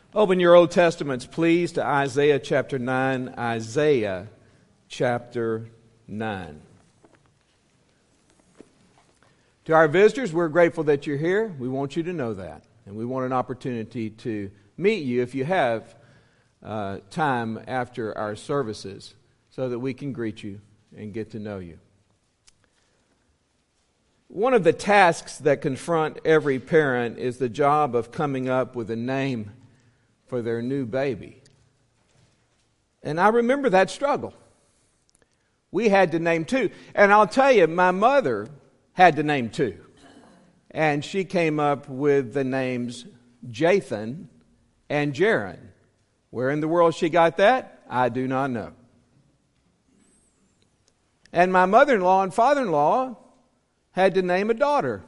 Open your Old Testaments, please, to Isaiah chapter 9. Isaiah chapter 9. To our visitors, we're grateful that you're here. We want you to know that. And we want an opportunity to meet you if you have time after our services so that we can greet you and get to know you. One of the tasks that confront every parent is the job of coming up with a name for their new baby. And I remember that struggle. We had to name two. And I'll tell you, my mother had to name two. And she came up with the names Jathan and Jaron. Where in the world she got that, I do not know. And my mother-in-law and father-in-law had to name a daughter.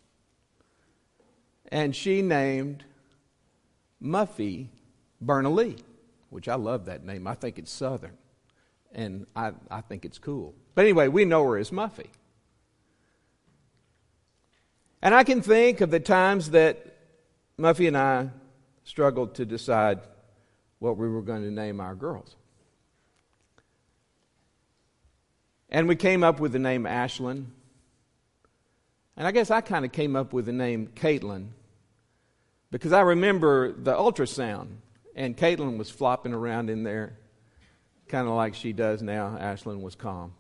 And she named Muffy Bernallee, which I love that name. I think it's Southern, and I think it's cool. But anyway, we know her as Muffy. And I can think of the times that Muffy and I struggled to decide what we were going to name our girls. And we came up with the name Ashlyn. And I guess I kind of came up with the name Caitlin because I remember the ultrasound, and Caitlin was flopping around in there, kind of like she does now. Ashlyn was calm.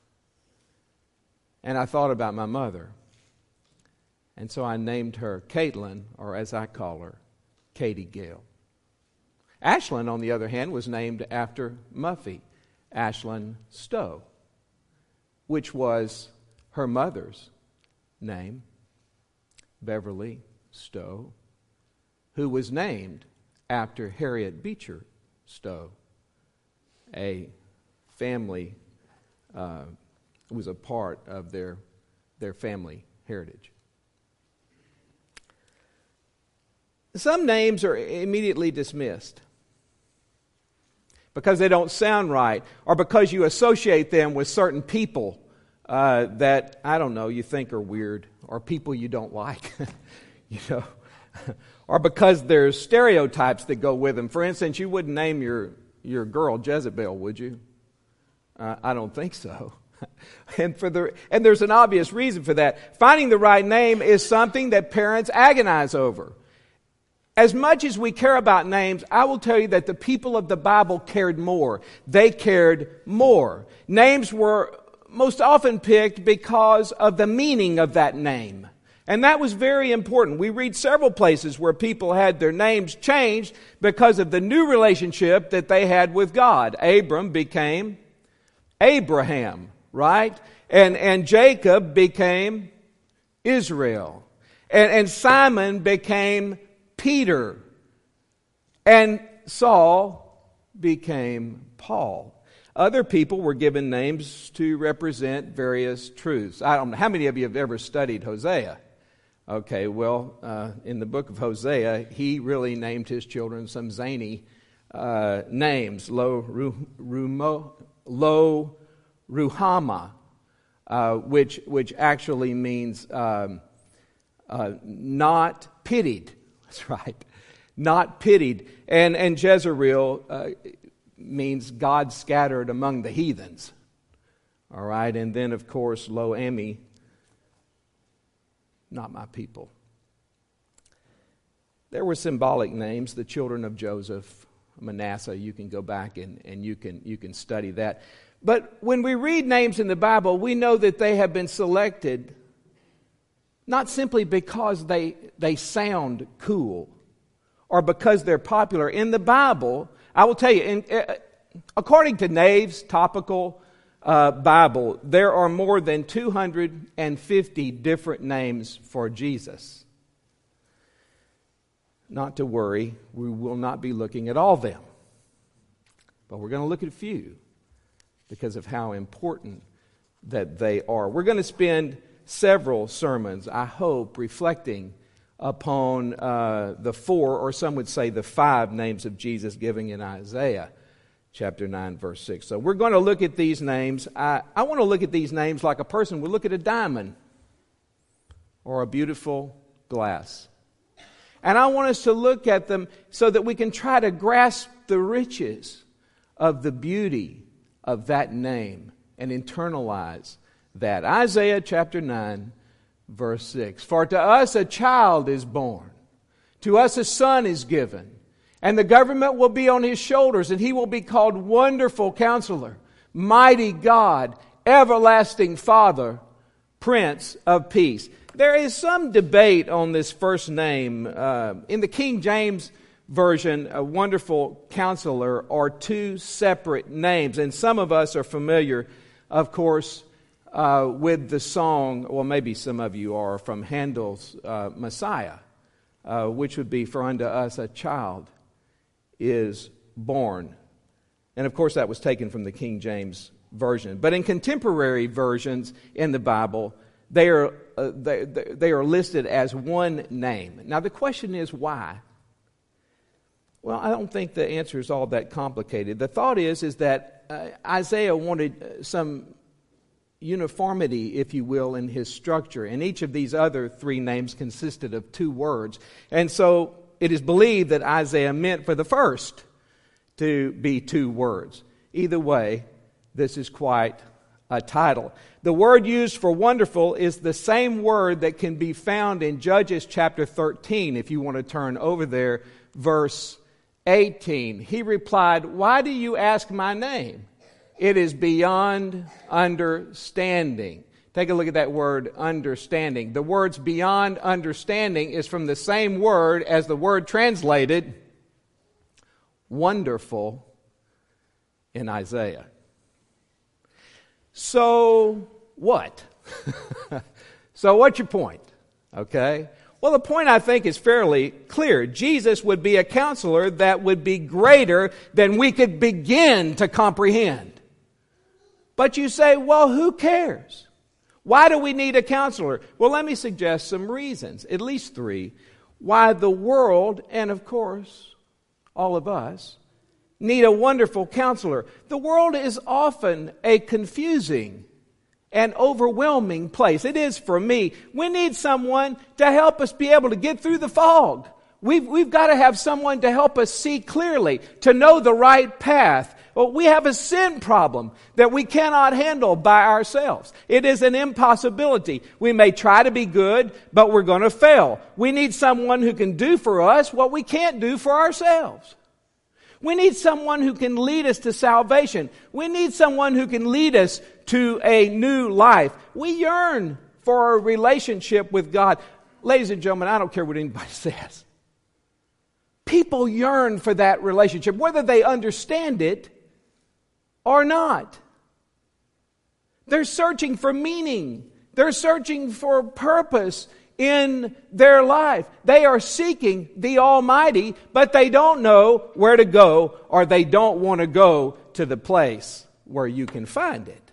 And I thought about my mother. And so I named her Caitlin, or as I call her, Katie Gale. Ashlyn, on the other hand, was named after Muffy, Ashlyn Stowe, which was her mother's name, Beverly Stowe, who was named after Harriet Beecher Stowe, a family, was a part of their family heritage. Some names are immediately dismissed because they don't sound right, or because you associate them with certain people that, I don't know, you think are weird, or people you don't like, or because there's stereotypes that go with them. For instance, you wouldn't name your girl Jezebel, would you? I don't think so. And there's an obvious reason for that. Finding the right name is something that parents agonize over. As much as we care about names, I will tell you that the people of the Bible cared more. They cared more. Names were most often picked because of the meaning of that name. And that was very important. We read several places where people had their names changed because of the new relationship that they had with God. Abram became Abraham, right? And Jacob became Israel. And Simon became Peter. And Saul became Paul. Other people were given names to represent various truths. I don't know, how many of you have ever studied Hosea? Okay, well, in the book of Hosea, he really named his children some zany names. Lo Ruhama, which actually means not pitied. That's right, not pitied. And Jezreel means God scattered among the heathens. All right, and then of course Lo-Ami, not my people. There were symbolic names, the children of Joseph, Manasseh. You can go back and you can study that. But when we read names in the Bible, we know that they have been selected not simply because they sound cool or because they're popular. In the Bible, I will tell you, according to Nave's topical Bible, there are more than 250 different names for Jesus. Not to worry, we will not be looking at all of them. But we're going to look at a few because of how important that they are. We're going to spend several sermons, I hope, reflecting upon the 4, or some would say the 5 names of Jesus given in Isaiah chapter 9, verse 6. So we're going to look at these names. I want to look at these names like a person would look at a diamond or a beautiful glass. And I want us to look at them so that we can try to grasp the riches of the beauty of that name and internalize that. Isaiah chapter 9, verse 6. For to us a child is born, to us a son is given, and the government will be on his shoulders, and he will be called Wonderful Counselor, Mighty God, Everlasting Father, Prince of Peace. There is some debate on this first name. In the King James Version, a Wonderful Counselor are two separate names. And some of us are familiar, of course, with the song, well, maybe some of you are, from Handel's Messiah, which would be, for unto us a child is born. And of course, that was taken from the King James Version. But in contemporary versions in the Bible, they are listed as one name. Now, the question is why? Well, I don't think the answer is all that complicated. The thought is that Isaiah wanted some uniformity, if you will, in his structure. And each of these other three names consisted of two words. And so it is believed that Isaiah meant for the first to be two words. Either way, this is quite a title. The word used for wonderful is the same word that can be found in Judges chapter 13, if you want to turn over there, verse 18. He replied, "Why do you ask my name? It is beyond understanding." Take a look at that word, understanding. The words beyond understanding is from the same word as the word translated wonderful in Isaiah. So what? So what's your point? Okay. Well, the point, I think, is fairly clear. Jesus would be a counselor that would be greater than we could begin to comprehend. But you say, well, who cares? Why do we need a counselor? Well, let me suggest some reasons, at least three, why the world, and of course, all of us, need a wonderful counselor. The world is often a confusing and overwhelming place. It is for me. We need someone to help us be able to get through the fog. We've got to have someone to help us see clearly, to know the right path. Well, we have a sin problem that we cannot handle by ourselves. It is an impossibility. We may try to be good, but we're going to fail. We need someone who can do for us what we can't do for ourselves. We need someone who can lead us to salvation. We need someone who can lead us to a new life. We yearn for a relationship with God. Ladies and gentlemen, I don't care what anybody says. People yearn for that relationship, whether they understand it or not. They're searching for meaning. They're searching for purpose in their life. They are seeking the Almighty, but they don't know where to go, or they don't want to go to the place where you can find it.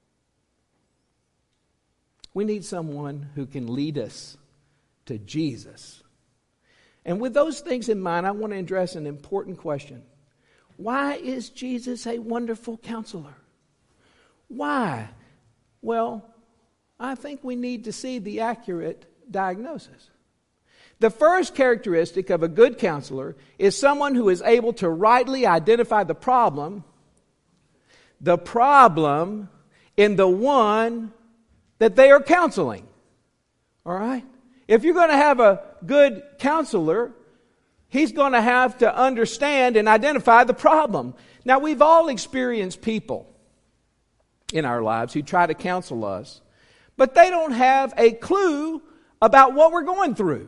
We need someone who can lead us to Jesus. And with those things in mind, I want to address an important question. Why is Jesus a wonderful counselor? Why? Well, I think we need to see the accurate diagnosis. The first characteristic of a good counselor is someone who is able to rightly identify the problem in the one that they are counseling. All right? If you're going to have a good counselor, he's going to have to understand and identify the problem. Now, we've all experienced people in our lives who try to counsel us, but they don't have a clue about what we're going through.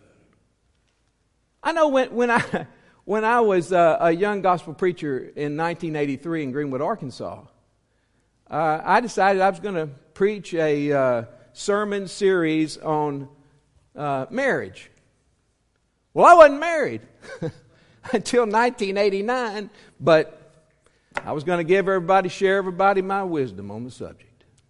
I know when I was a young gospel preacher in 1983 in Greenwood, Arkansas, I decided I was going to preach a sermon series on marriage. Well, I wasn't married until 1989, but I was going to share everybody my wisdom on the subject.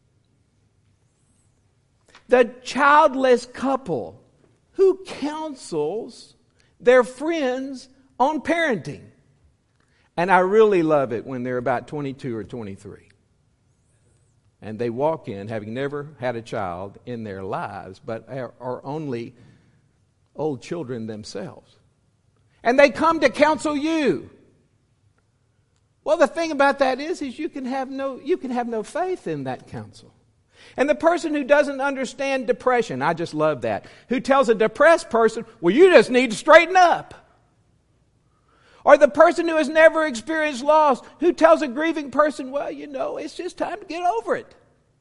The childless couple who counsels their friends on parenting. And I really love it when they're about 22 or 23. And they walk in having never had a child in their lives, but are only old children themselves. And they come to counsel you. Well, the thing about that is you can have no faith in that counsel. And the person who doesn't understand depression, I just love that, who tells a depressed person, well, you just need to straighten up. Or the person who has never experienced loss, who tells a grieving person, well, it's just time to get over it.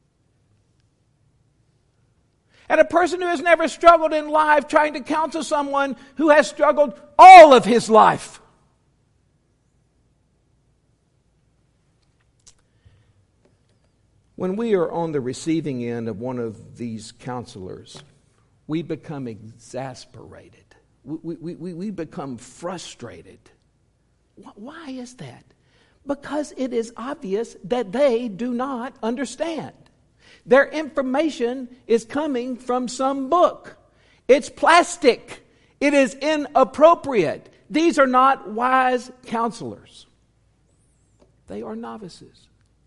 And a person who has never struggled in life trying to counsel someone who has struggled all of his life. When we are on the receiving end of one of these counselors, we become exasperated. We become frustrated. Why is that? Because it is obvious that they do not understand. Their information is coming from some book. It's plastic. It is inappropriate. These are not wise counselors. They are novices.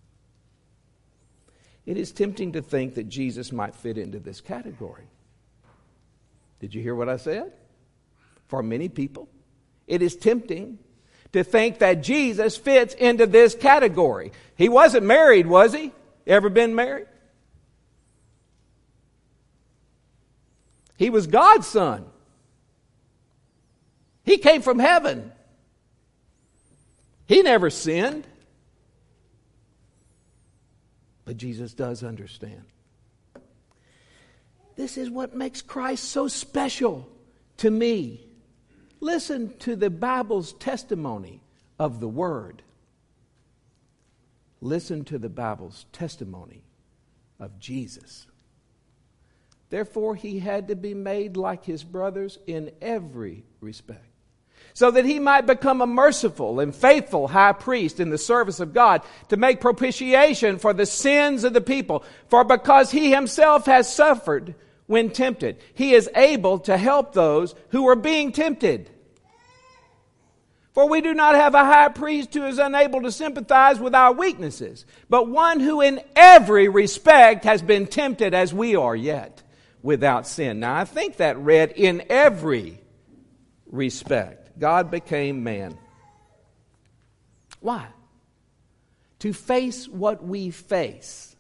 It is tempting to think that Jesus might fit into this category. Did you hear what I said? For many people, it is tempting to think that Jesus fits into this category. He wasn't married, was he? Ever been married? He was God's son. He came from heaven. He never sinned. But Jesus does understand. This is what makes Christ so special to me. Listen to the Bible's testimony of the Word. Listen to the Bible's testimony of Jesus. Therefore, he had to be made like his brothers in every respect, so that he might become a merciful and faithful high priest in the service of God to make propitiation for the sins of the people. For because he himself has suffered when tempted, he is able to help those who are being tempted. For we do not have a high priest who is unable to sympathize with our weaknesses, but one who in every respect has been tempted as we are, yet without sin. Now, I think that read in every respect. God became man. Why? To face what we face.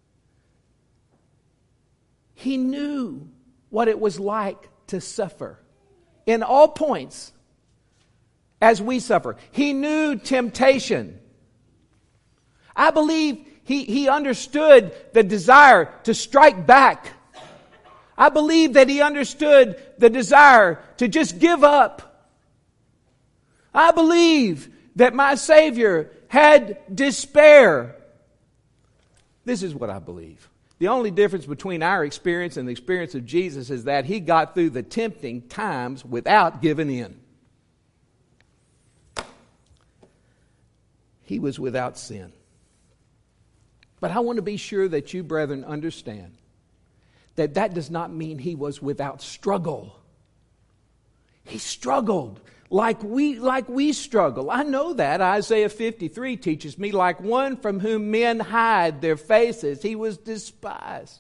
He knew what it was like to suffer in all points as we suffer. He knew temptation. I believe he understood the desire to strike back. I believe that he understood the desire to just give up. I believe that my Savior had despair. This is what I believe. The only difference between our experience and the experience of Jesus is that he got through the tempting times without giving in. He was without sin. But I want to be sure that you, brethren, understand that does not mean he was without struggle. He struggled like we struggle. I know that. Isaiah 53 teaches me, like one from whom men hide their faces, he was despised.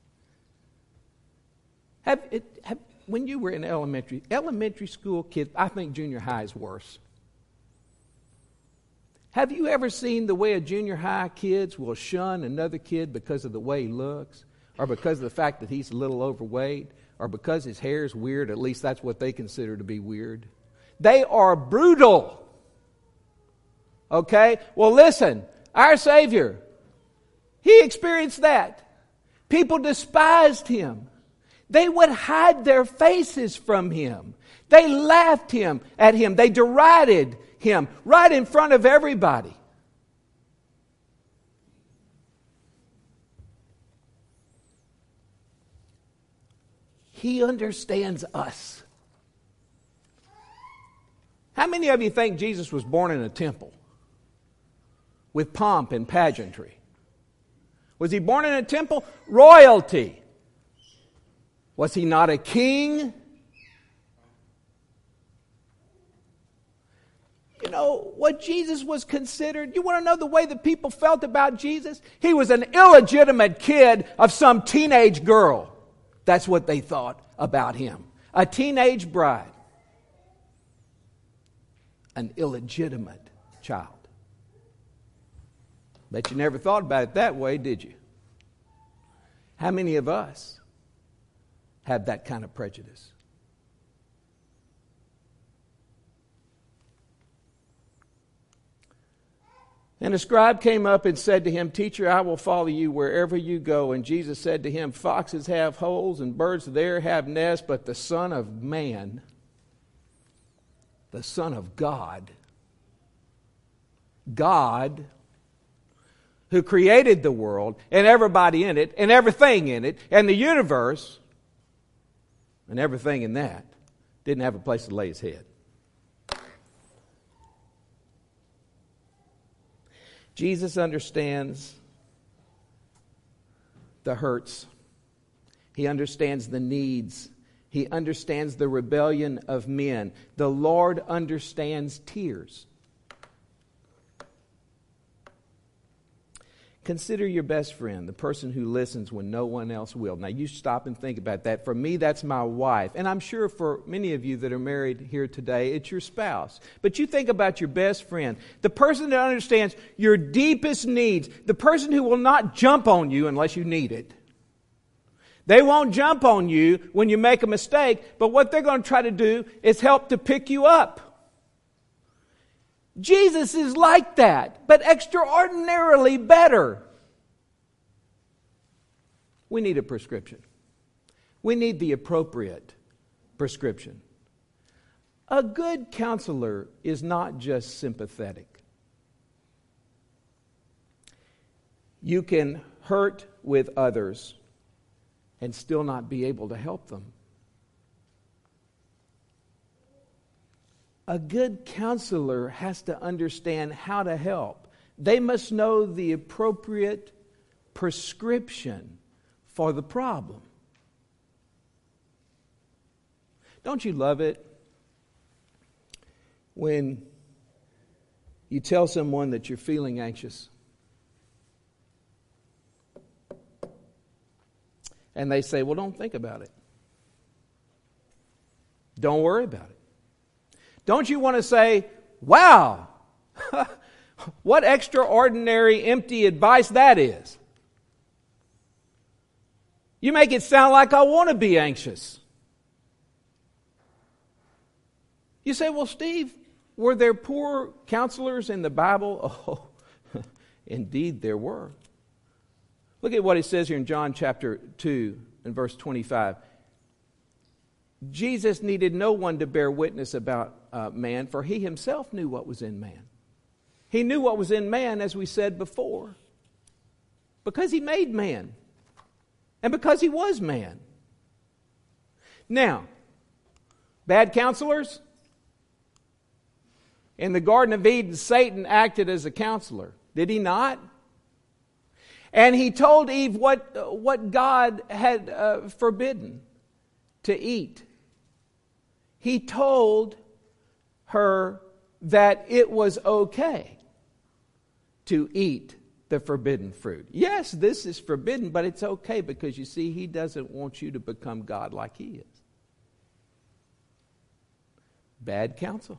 When you were in elementary school kids, I think junior high is worse. Have you ever seen the way a junior high kids will shun another kid because of the way he looks? Or because of the fact that he's a little overweight, or because his hair is weird? At least that's what they consider to be weird. They are brutal. Okay? Well, listen, our Savior, he experienced that. People despised him. They would hide their faces from him. They laughed at him. They derided him right in front of everybody. He understands us. How many of you think Jesus was born in a temple with pomp and pageantry? Was he born in a temple? Royalty. Was he not a king? You know, what Jesus was considered, you want to know the way that people felt about Jesus? He was an illegitimate kid of some teenage girl. That's what they thought about him. a teenage bride, an illegitimate child. Bet you never thought about it that way, did you? How many of us have that kind of prejudice? And a scribe came up and said to him, "Teacher, I will follow you wherever you go." And Jesus said to him, "Foxes have holes and birds of the air have nests, but the Son of Man, the Son of God, God, who created the world and everybody in it and everything in it and the universe and everything in that, didn't have a place to lay his head." Jesus understands the hurts. He understands the needs. He understands the rebellion of men. The Lord understands tears. Consider your best friend, the person who listens when no one else will. Now, you stop and think about that. For me, that's my wife. And I'm sure for many of you that are married here today, it's your spouse. But you think about your best friend, the person that understands your deepest needs, the person who will not jump on you unless you need it. They won't jump on you when you make a mistake, but what they're going to try to do is help to pick you up. Jesus is like that, but extraordinarily better. We need a prescription. We need the appropriate prescription. A good counselor is not just sympathetic. You can hurt with others and still not be able to help them. A good counselor has to understand how to help. They must know the appropriate prescription for the problem. Don't you love it when you tell someone that you're feeling anxious and they say, "Well, don't think about it. Don't worry about it." Don't you want to say, "Wow, what extraordinary empty advice that is? You make it sound like I want to be anxious." You say, "Well, Steve, were there poor counselors in the Bible?" Oh, indeed there were. Look at what it says here in John chapter 2 and verse 25. Jesus needed no one to bear witness about man, for he himself knew what was in man. He knew what was in man, as we said before, because he made man and because he was man. Now, bad counselors? In the Garden of Eden, Satan acted as a counselor. Did he not? And he told Eve what God had forbidden to eat. He told her that it was okay to eat the forbidden fruit. Yes, this is forbidden, but it's okay because you see, he doesn't want you to become God like he is. Bad counsel.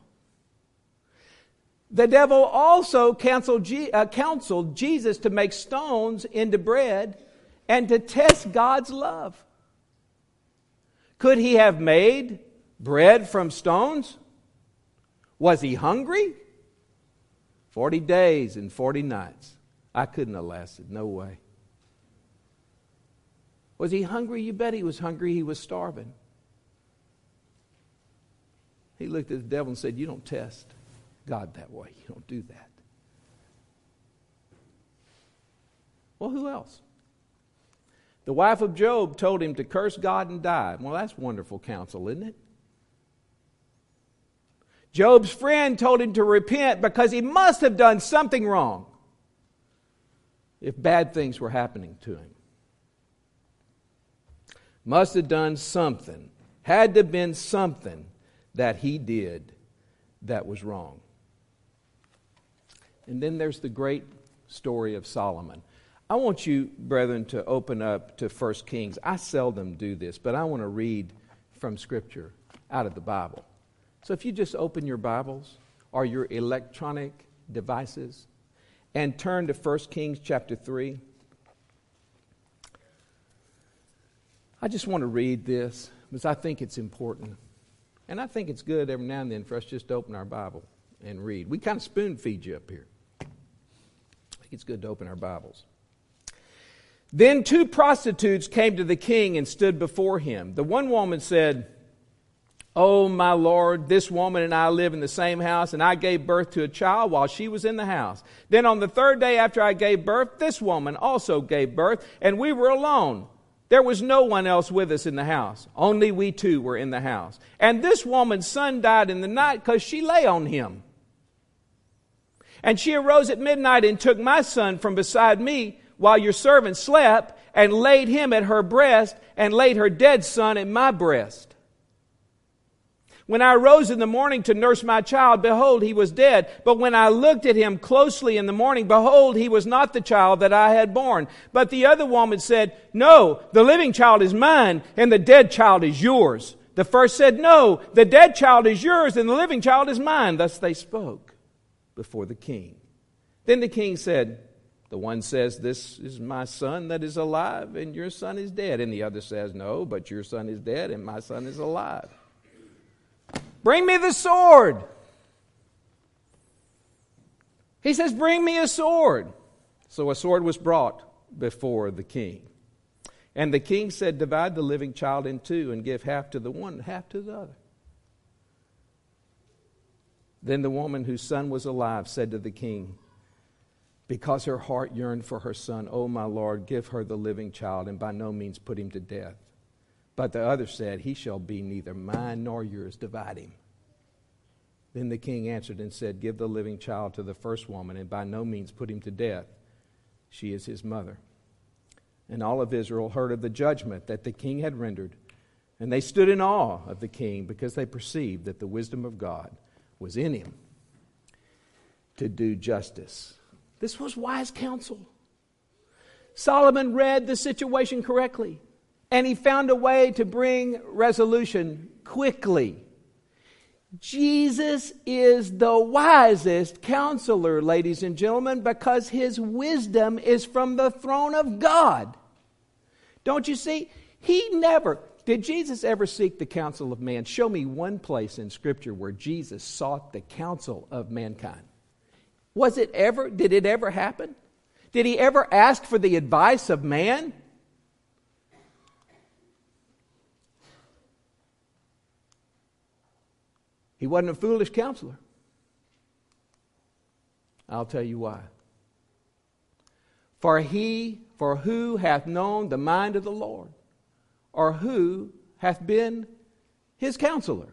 The devil also counseled Jesus to make stones into bread and to test God's love. Could he have made bread from stones? Was he hungry? 40 days and 40 nights. I couldn't have lasted. No way. Was he hungry? You bet he was hungry. He was starving. He looked at the devil and said, "You don't test God that way. You don't do that." Well, who else? The wife of Job told him to curse God and die. Well, that's wonderful counsel, isn't it? Job's friend told him to repent because he must have done something wrong if bad things were happening to him. Must have done something. Had to have been something that he did that was wrong. And then there's the great story of Solomon. I want you, brethren, to open up to 1 Kings. I seldom do this, but I want to read from Scripture out of the Bible. So if you just open your Bibles or your electronic devices and turn to 1 Kings chapter 3. I just want to read this because I think it's important. And I think it's good every now and then for us just to open our Bible and read. We kind of spoon feed you up here. I think it's good to open our Bibles. Then 2 prostitutes came to the king and stood before him. The one woman said, "Oh, my lord, this woman and I live in the same house, and I gave birth to a child while she was in the house. Then on the 3rd day after I gave birth, this woman also gave birth, and we were alone. There was no one else with us in the house. Only we 2 were in the house. And this woman's son died in the night because she lay on him. And she arose at midnight and took my son from beside me while your servant slept, and laid him at her breast, and laid her dead son at my breast. When I arose in the morning to nurse my child, behold, he was dead. But when I looked at him closely in the morning, behold, he was not the child that I had born. But the other woman said, No, the living child is mine, and the dead child is yours. The first said, No, the dead child is yours, and the living child is mine. Thus they spoke before the king. Then the king said, The one says, This is my son that is alive, and your son is dead. And the other says, No, but your son is dead, and my son is alive. Bring me the sword. He says, Bring me a sword. So a sword was brought before the king. And the king said, Divide the living child in 2, and give half to the one and half to the other. Then the woman whose son was alive said to the king, Because her heart yearned for her son, O my Lord, give her the living child, and by no means put him to death. But the other said, He shall be neither mine nor yours, divide him. Then the king answered and said, Give the living child to the first woman, and by no means put him to death. She is his mother. And all of Israel heard of the judgment that the king had rendered, and they stood in awe of the king, because they perceived that the wisdom of God was in him to do justice. This was wise counsel. Solomon read the situation correctly, and he found a way to bring resolution quickly. Jesus is the wisest counselor, ladies and gentlemen, because his wisdom is from the throne of God. Don't you see? Did Jesus ever seek the counsel of man? Show me one place in Scripture where Jesus sought the counsel of mankind. Did it ever happen? Did he ever ask for the advice of man? He wasn't a foolish counselor. I'll tell you why. For who hath known the mind of the Lord, or who hath been his counselor?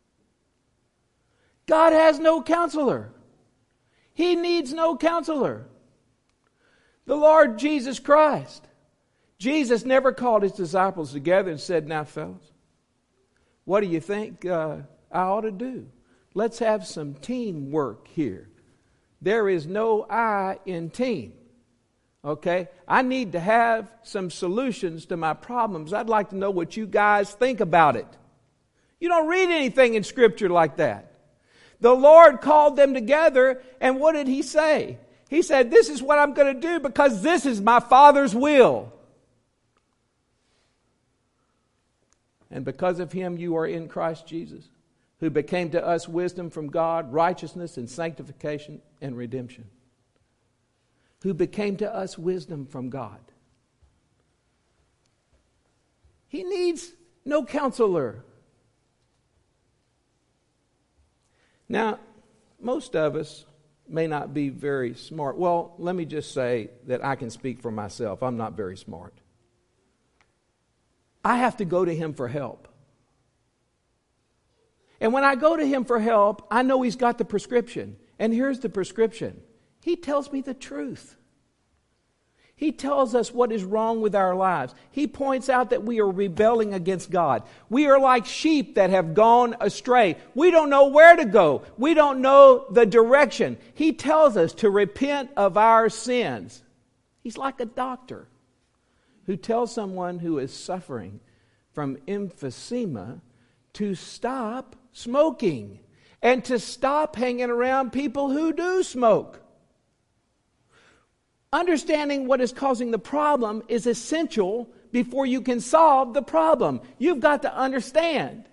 God has no counselor. He needs no counselor. The Lord Jesus Christ. Jesus never called his disciples together and said, Now, fellas, what do you think I ought to do? Let's have some teamwork here. There is no I in team. Okay? I need to have some solutions to my problems. I'd like to know what you guys think about it. You don't read anything in Scripture like that. The Lord called them together, and what did he say? He said, This is what I'm going to do because this is my Father's will. And because of him you are in Christ Jesus, who became to us wisdom from God, righteousness and sanctification and redemption. Who became to us wisdom from God. He needs no counselor. Now, most of us may not be very smart. Well, let me just say that I can speak for myself. I'm not very smart. I have to go to him for help. And when I go to him for help, I know he's got the prescription. And here's the prescription. He tells me the truth. He tells us what is wrong with our lives. He points out that we are rebelling against God. We are like sheep that have gone astray. We don't know where to go. We don't know the direction. He tells us to repent of our sins. He's like a doctor who tells someone who is suffering from emphysema to stop smoking and to stop hanging around people who do smoke. Understanding what is causing the problem is essential before you can solve the problem. You've got to understand.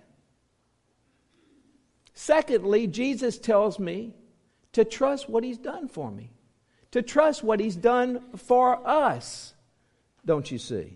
Secondly, Jesus tells me to trust what He's done for me, to trust what He's done for us. Don't you see?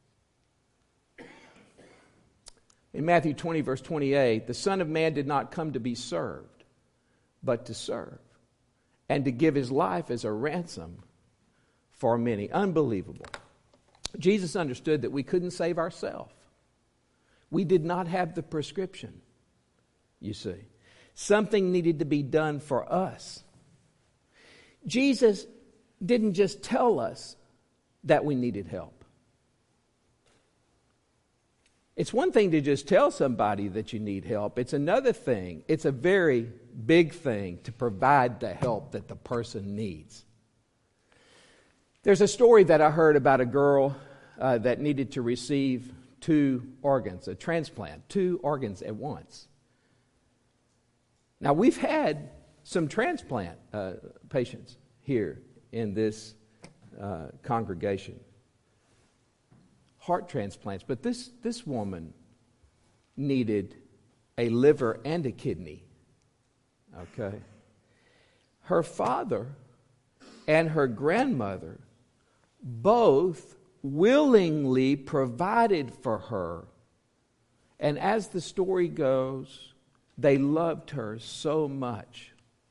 In Matthew 20, verse 28, the Son of Man did not come to be served, but to serve, and to give His life as a ransom for many. Unbelievable. Jesus understood that we couldn't save ourselves. We did not have the prescription, you see. Something needed to be done for us. Jesus didn't just tell us that we needed help. It's one thing to just tell somebody that you need help. It's another thing. It's a very big thing to provide the help that the person needs. There's a story that I heard about a girl that needed to receive 2 organs, a transplant, 2 organs at once. Now, we've had some transplant patients here in this congregation. Heart transplants, but this woman needed a liver and a kidney. Okay. Her father and her grandmother both willingly provided for her, and as the story goes, they loved her so much.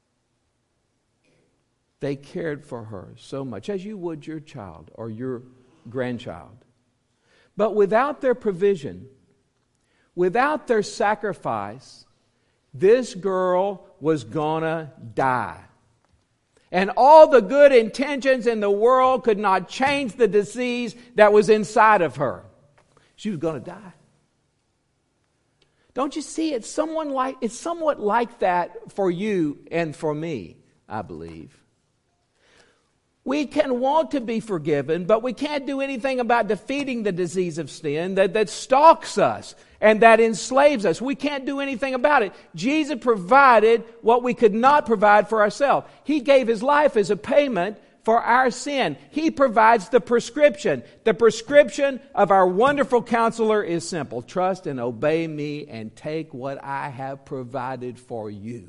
They cared for her so much, as you would your child or your grandchild. But without their provision, without their sacrifice, this girl was gonna die. And all the good intentions in the world could not change the disease that was inside of her. She was gonna die. Don't you see? It's somewhat like that for you and for me, I believe. We can want to be forgiven, but we can't do anything about defeating the disease of sin that stalks us and that enslaves us. We can't do anything about it. Jesus provided what we could not provide for ourselves. He gave His life as a payment for our sin. He provides the prescription. The prescription of our wonderful counselor is simple. Trust and obey me and take what I have provided for you.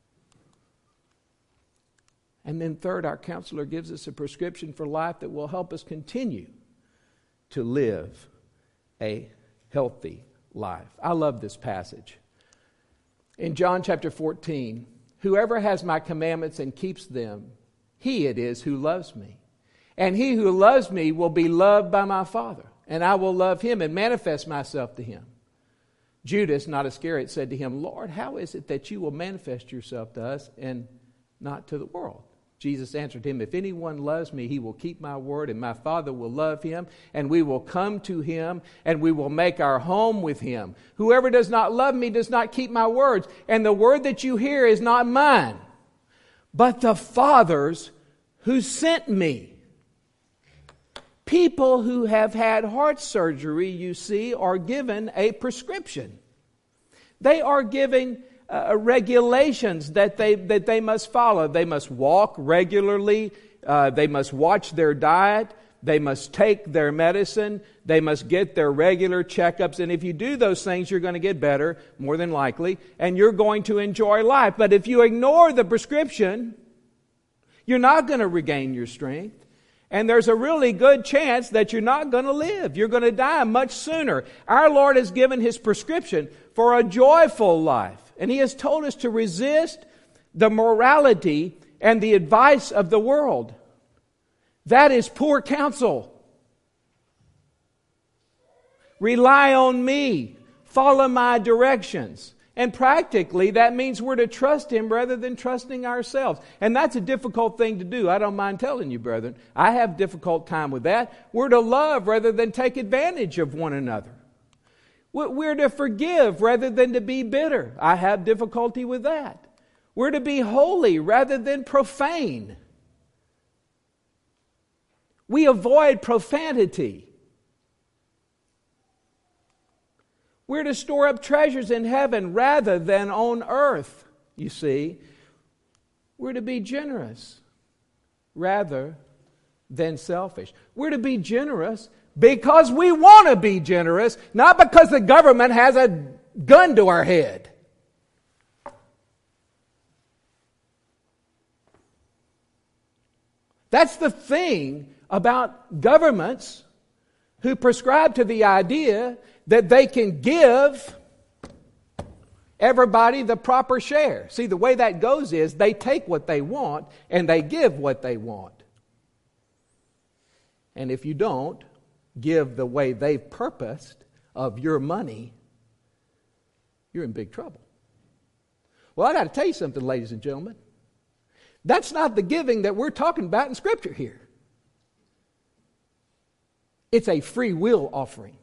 And then third, our counselor gives us a prescription for life that will help us continue to live a healthy life. I love this passage. In John chapter 14, whoever has my commandments and keeps them, he it is who loves me. And he who loves me will be loved by my Father, and I will love him and manifest myself to him. Judas, not Iscariot, said to him, Lord, how is it that you will manifest yourself to us and not to the world? Jesus answered him, if anyone loves me, he will keep my word, and my Father will love him, and we will come to him, and we will make our home with him. Whoever does not love me does not keep my words, and the word that you hear is not mine, but the Father's who sent me. People who have had heart surgery, you see, are given a prescription. They are giving regulations that they must follow. They must walk regularly. They must watch their diet. They must take their medicine. They must get their regular checkups. And if you do those things, you're going to get better, more than likely, and you're going to enjoy life. But if you ignore the prescription, you're not going to regain your strength. And there's a really good chance that you're not going to live. You're going to die much sooner. Our Lord has given His prescription for a joyful life. And He has told us to resist the morality and the advice of the world. That is poor counsel. Rely on me. Follow my directions. And practically, that means we're to trust Him rather than trusting ourselves. And that's a difficult thing to do. I don't mind telling you, brethren. I have a difficult time with that. We're to love rather than take advantage of one another. We're to forgive rather than to be bitter. I have difficulty with that. We're to be holy rather than profane. We avoid profanity. We're to store up treasures in heaven rather than on earth, you see. We're to be generous rather than selfish. We're to be generous because we want to be generous, not because the government has a gun to our head. That's the thing about governments who prescribe to the idea that they can give everybody the proper share. See, the way that goes is they take what they want and they give what they want. And if you don't give the way they've purposed of your money, you're in big trouble. Well, I got to tell you something, ladies and gentlemen. That's not the giving that we're talking about in Scripture here. It's a free will offering.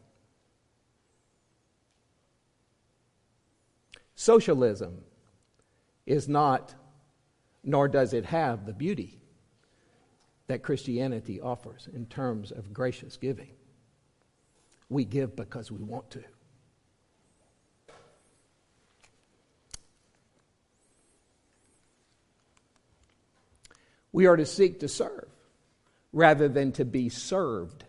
Socialism is not, nor does it have the beauty that Christianity offers in terms of gracious giving. We give because we want to. We are to seek to serve rather than to be served.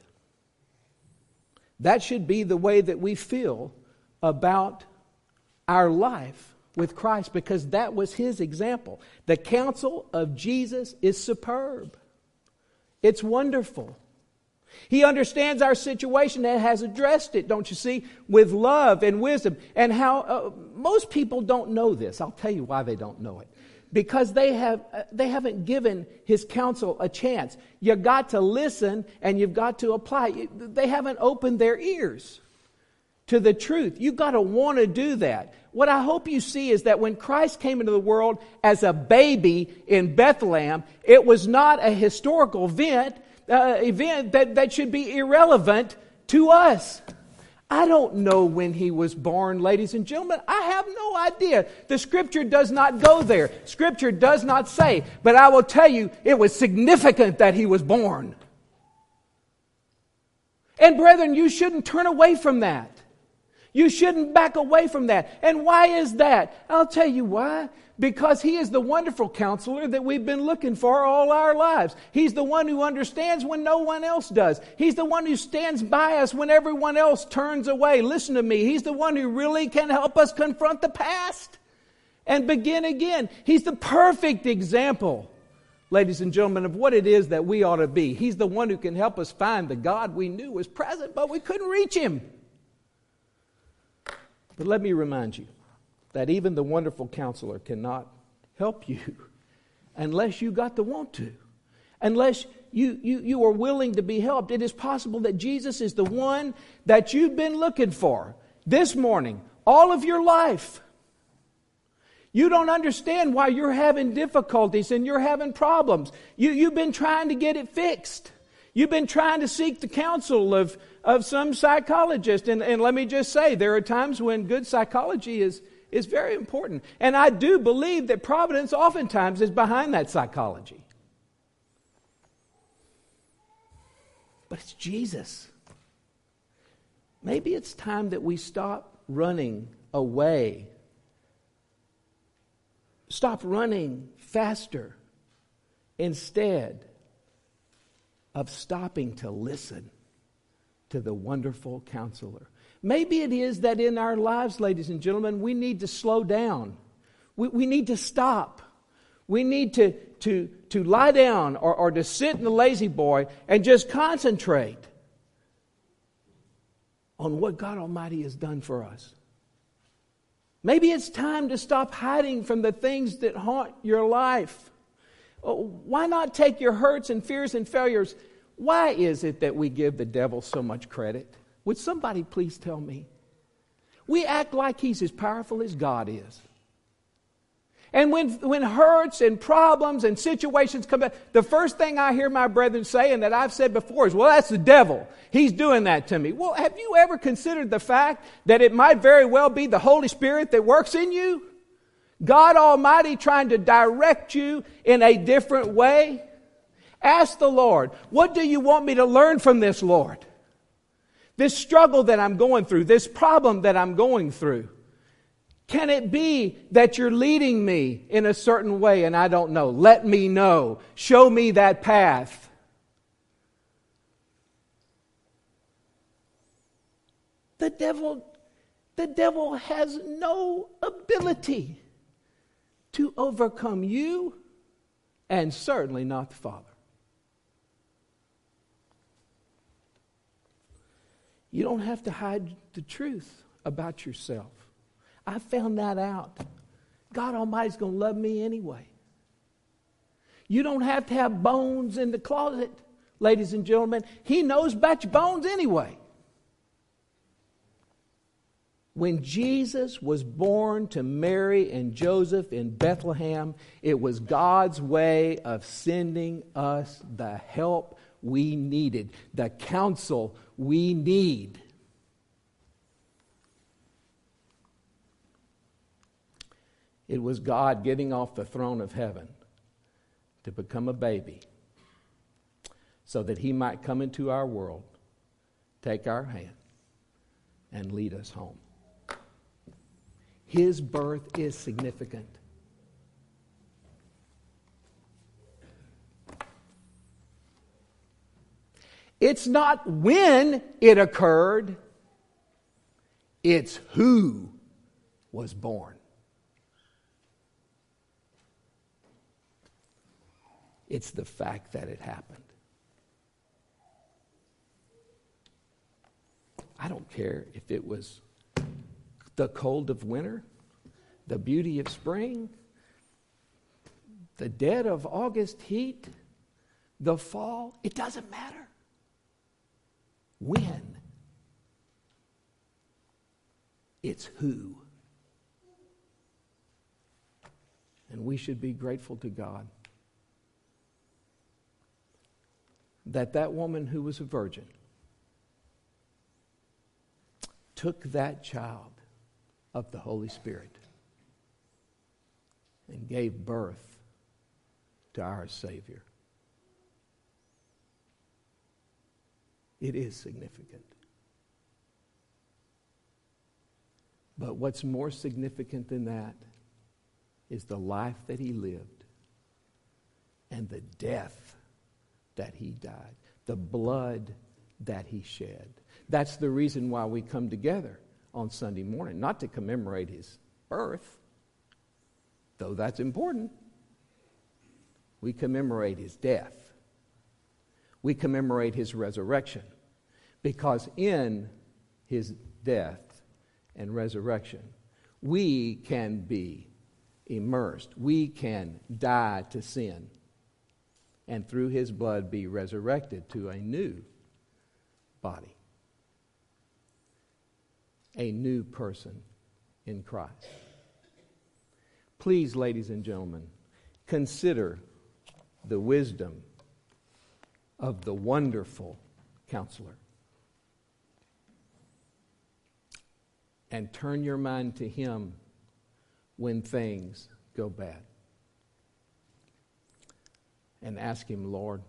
That should be the way that we feel about our life with Christ, because that was His example. The counsel of Jesus is superb. It's wonderful. He understands our situation and has addressed it, don't you see, with love and wisdom. And how most people don't know this. I'll tell you why they don't know it. Because they haven't given His counsel a chance. You've got to listen and you've got to apply. They haven't opened their ears to the truth. You've got to want to do that. What I hope you see is that when Christ came into the world as a baby in Bethlehem, it was not a historical event that should be irrelevant to us. I don't know when He was born, ladies and gentlemen. I have no idea. The Scripture does not go there. Scripture does not say. But I will tell you, it was significant that He was born. And brethren, you shouldn't turn away from that. You shouldn't back away from that. And why is that? I'll tell you why. Because He is the wonderful counselor that we've been looking for all our lives. He's the one who understands when no one else does. He's the one who stands by us when everyone else turns away. Listen to me. He's the one who really can help us confront the past and begin again. He's the perfect example, ladies and gentlemen, of what it is that we ought to be. He's the one who can help us find the God we knew was present, but we couldn't reach Him. But let me remind you that even the wonderful counselor cannot help you unless you got to want to. Unless you are willing to be helped. It is possible that Jesus is the one that you've been looking for this morning, all of your life. You don't understand why you're having difficulties and you're having problems. You've been trying to get it fixed. You've been trying to seek the counsel of some psychologist. And let me just say, there are times when good psychology is very important. And I do believe that providence oftentimes is behind that psychology. But it's Jesus. Maybe it's time that we stop running away. Stop running faster instead of stopping to listen to the wonderful counselor. Maybe it is that in our lives, ladies and gentlemen, we need to slow down. We need to stop. We need to lie down or to sit in the lazy boy and just concentrate on what God Almighty has done for us. Maybe it's time to stop hiding from the things that haunt your life. Why not take your hurts and fears and failures? Why is it that we give the devil so much credit? Would somebody please tell me? We act like he's as powerful as God is. And when hurts and problems and situations come back, the first thing I hear my brethren say, and that I've said before, is, well, that's the devil. He's doing that to me. Well, have you ever considered the fact that it might very well be the Holy Spirit that works in you? God Almighty trying to direct you in a different way? Ask the Lord, what do you want me to learn from this, Lord? this struggle that I'm going through, this problem that I'm going through, can it be that you're leading me in a certain way and I don't know? Let me know. Show me that path. The devil has no ability to overcome you, and certainly not the Father. You don't have to hide the truth about yourself. I found that out. God Almighty's going to love me anyway. You don't have to have bones in the closet, ladies and gentlemen. He knows about your bones anyway. When Jesus was born to Mary and Joseph in Bethlehem, it was God's way of sending us the help we needed, the counsel we need. It was God getting off the throne of heaven to become a baby so that He might come into our world, take our hand, and lead us home. His birth is significant. It's not when it occurred, it's who was born. It's the fact that it happened. I don't care if it was the cold of winter, the beauty of spring, the dead of August heat, the fall. It doesn't matter. When? It's who. And we should be grateful to God that woman who was a virgin took that child of the Holy Spirit and gave birth to our Savior. It is significant. But what's more significant than that is the life that He lived and the death that He died, the blood that He shed. That's the reason why we come together on Sunday morning, not to commemorate His birth, though that's important. We commemorate His death. We commemorate His resurrection, because in His death and resurrection, we can be immersed. We can die to sin, and through His blood be resurrected to a new body, a new person in Christ. Please, ladies and gentlemen, consider the wisdom of the wonderful Counselor, and turn your mind to Him when things go bad. And ask Him, Lord,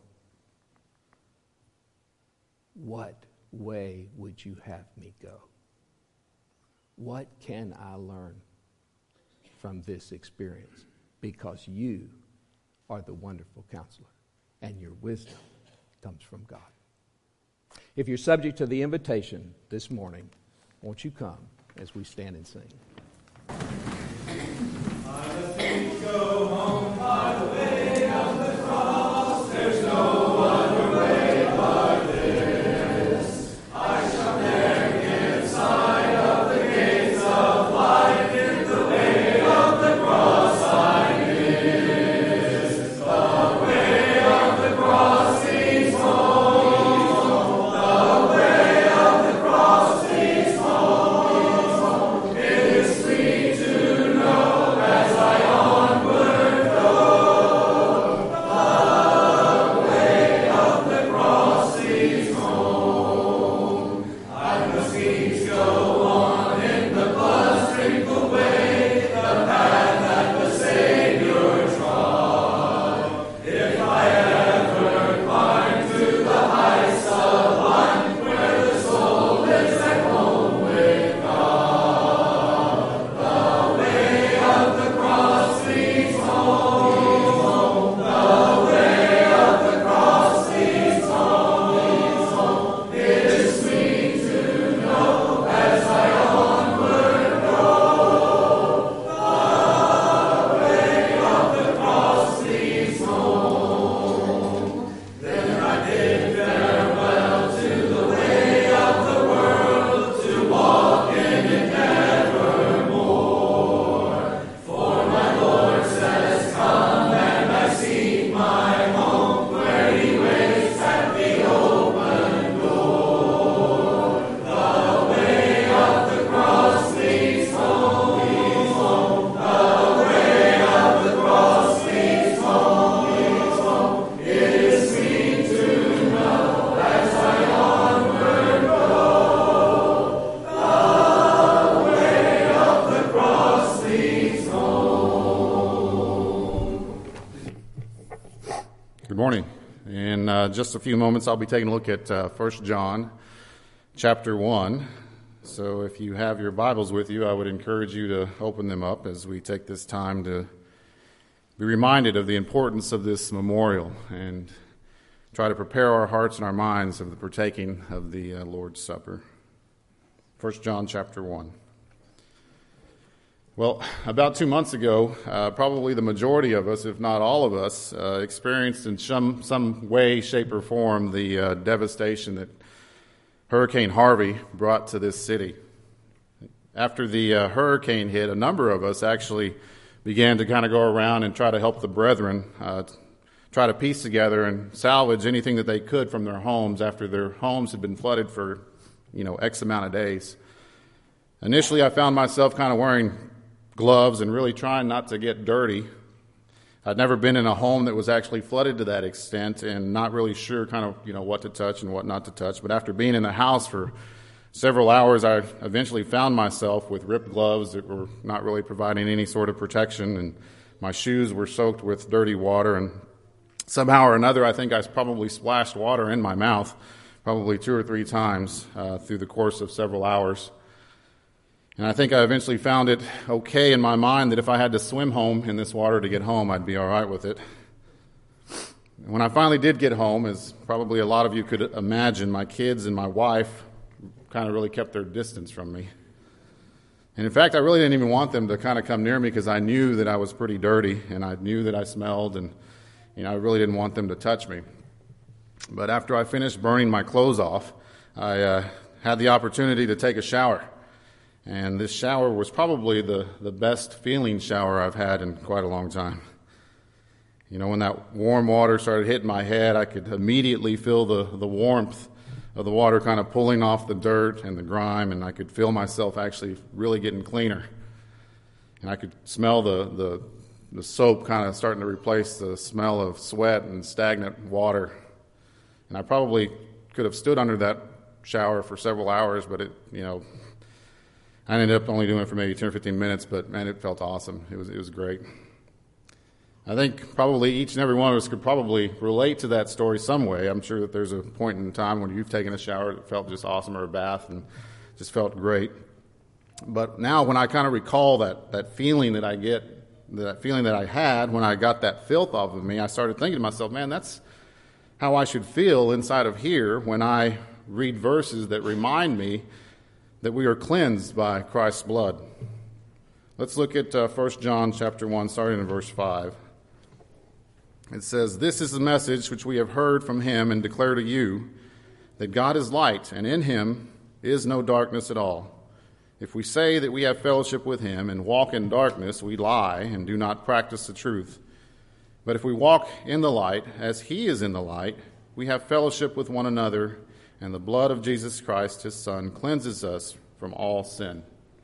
what way would You have me go? What can I learn from this experience? Because You are the wonderful Counselor, and Your wisdom comes from God. If you're subject to the invitation this morning, won't you come as we stand and sing? Go home by the way of the cross. There's no other way but this. I shall never get sight of the gates of life in the way of the cross I miss. The way of the cross leads home. The way of the cross leads home. It is sweet to know as I onward Good morning. In just a few moments, I'll be taking a look at 1 John chapter 1. So if you have your Bibles with you, I would encourage you to open them up as we take this time to be reminded of the importance of this memorial and try to prepare our hearts and our minds of the partaking of the Lord's Supper. 1 John chapter 1. Well, about 2 months ago, probably the majority of us, if not all of us, experienced in some way, shape, or form the devastation that Hurricane Harvey brought to this city. After the hurricane hit, a number of us actually began to kind of go around and try to help the brethren, try to piece together and salvage anything that they could from their homes after their homes had been flooded for, X amount of days. Initially, I found myself kind of wearing gloves and really trying not to get dirty. I'd never been in a home that was actually flooded to that extent and not really sure what to touch and what not to touch. But after being in the house for several hours, I eventually found myself with ripped gloves that were not really providing any sort of protection, and my shoes were soaked with dirty water. And somehow or another, I think I probably splashed water in my mouth probably 2 or 3 times through the course of several hours. And I think I eventually found it okay in my mind that if I had to swim home in this water to get home, I'd be all right with it. When I finally did get home, as probably a lot of you could imagine, my kids and my wife kind of really kept their distance from me. And in fact, I really didn't even want them to kind of come near me because I knew that I was pretty dirty and I knew that I smelled, and I really didn't want them to touch me. But after I finished burning my clothes off, I had the opportunity to take a shower. And this shower was probably the best feeling shower I've had in quite a long time. When that warm water started hitting my head, I could immediately feel the warmth of the water kind of pulling off the dirt and the grime, and I could feel myself actually really getting cleaner. And I could smell the soap kind of starting to replace the smell of sweat and stagnant water. And I probably could have stood under that shower for several hours, but I ended up only doing it for maybe 10 or 15 minutes, but man, it felt awesome. It was great. I think probably each and every one of us could probably relate to that story some way. I'm sure that there's a point in time when you've taken a shower that felt just awesome, or a bath, and just felt great. But now when I kind of recall that feeling that I get, that feeling that I had when I got that filth off of me, I started thinking to myself, man, that's how I should feel inside of here when I read verses that remind me that we are cleansed by Christ's blood. Let's look at 1 John chapter 1, starting in verse 5. It says, "This is the message which we have heard from him and declare to you, that God is light, and in him is no darkness at all. If we say that we have fellowship with him and walk in darkness, we lie and do not practice the truth. But if we walk in the light, as he is in the light, we have fellowship with one another, and the blood of Jesus Christ, his Son, cleanses us from all sin."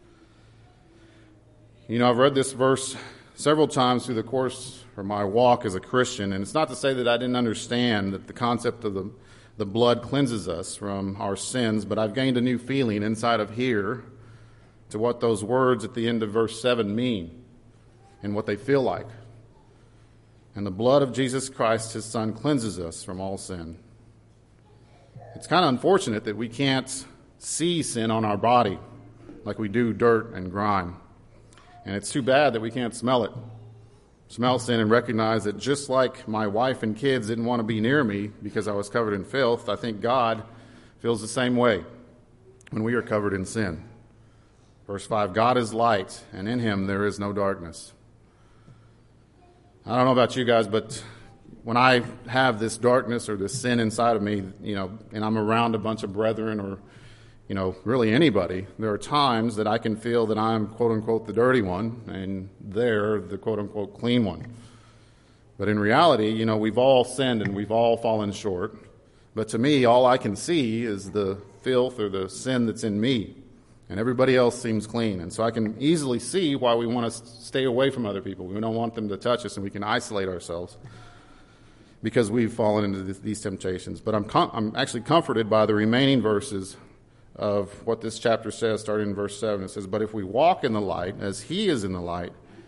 I've read this verse several times through the course of my walk as a Christian, and it's not to say that I didn't understand that the concept of the blood cleanses us from our sins, but I've gained a new feeling inside of here to what those words at the end of verse 7 mean and what they feel like. And the blood of Jesus Christ, his Son, cleanses us from all sin. It's kind of unfortunate that we can't see sin on our body like we do dirt and grime. And it's too bad that we can't smell it. Smell sin and recognize that just like my wife and kids didn't want to be near me because I was covered in filth, I think God feels the same way when we are covered in sin. Verse 5, "God is light, and in him there is no darkness." I don't know about you guys, but when I have this darkness or this sin inside of me, and I'm around a bunch of brethren or, really anybody, there are times that I can feel that I'm, quote-unquote, the dirty one, and they're the, quote-unquote, clean one. But in reality, we've all sinned and we've all fallen short. But to me, all I can see is the filth or the sin that's in me, and everybody else seems clean. And so I can easily see why we want to stay away from other people. We don't want them to touch us, and we can isolate ourselves because we've fallen into these temptations. But I'm actually comforted by the remaining verses of what this chapter says, starting in verse 7. It says, "But if we walk in the light, as he is in the light,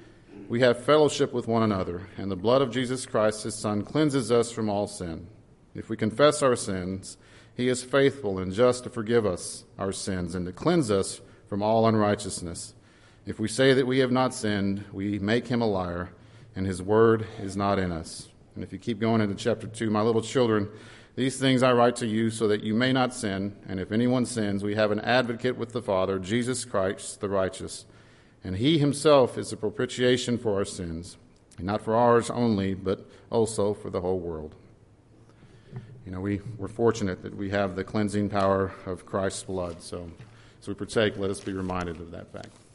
we have fellowship with one another, and the blood of Jesus Christ, his Son, cleanses us from all sin. If we confess our sins, he is faithful and just to forgive us our sins and to cleanse us from all unrighteousness. If we say that we have not sinned, we make him a liar, and his word is not in us. And if you keep going into chapter 2, my little children, these things I write to you so that you may not sin. And if anyone sins, we have an advocate with the Father, Jesus Christ the righteous. And he himself is the propitiation for our sins, and not for ours only, but also for the whole world. You know, we're fortunate that we have the cleansing power of Christ's blood. So as we partake, let us be reminded of that fact.